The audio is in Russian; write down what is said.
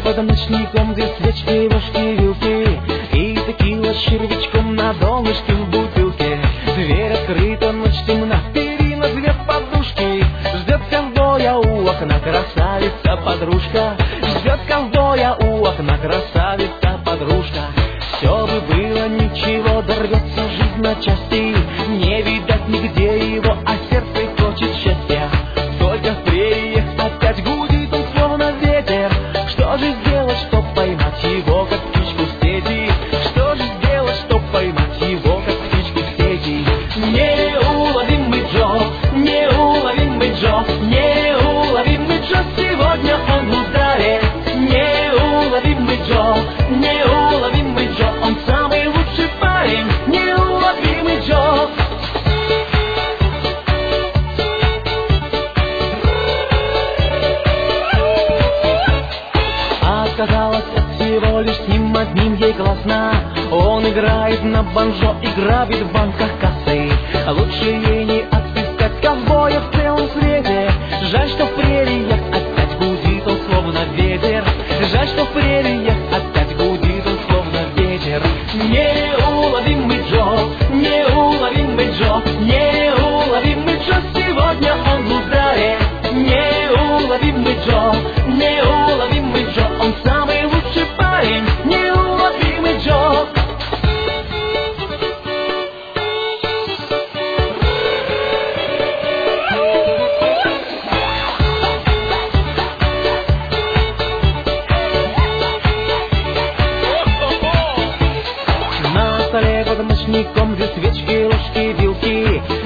под ночником, где свечки, ложки, вилки и текила с червячком на донышке в бутылке. Дверь открыта, ночь темна, перина, две подушки. Ждет ковбоя у окна красавица-подружка. Ждет ковбоя у окна красавица-подружка. Все бы было ничего, дорвется жизнь на части. Не видать нигде его, а сердце хочет счастья. Только в прериях опять гудит он, словно ветер. Что же сделать, чтоб поймать его, как птичку в сети? Что же сделать, чтоб поймать его, как птичку в сети? Неуловимый Джо, неуловимый Джо, неуловимый Джо, сегодня он в ударе. Неуловимый Джо, неуловимый Джо, он самый лучший парень. Неуловимый Джо. Отказалась от всего, лишь с ним одним ей классно. Он играет на банджо и грабит в банках кассы. Лучше ей не отыскать ковбоя в целом свете. Жаль, что в прериях опять гудит он, словно ветер. Жаль, что в прериях опять гудит он, словно ветер. Неуловимый Джо, неуловимый Джо, неуловимый Джо, сегодня он в ударе. Неуловимый Джо, неуловимый Джо, он самый лучший парень. Неуловимый Джо. На столе под ночником, где свечки, ложки, вилки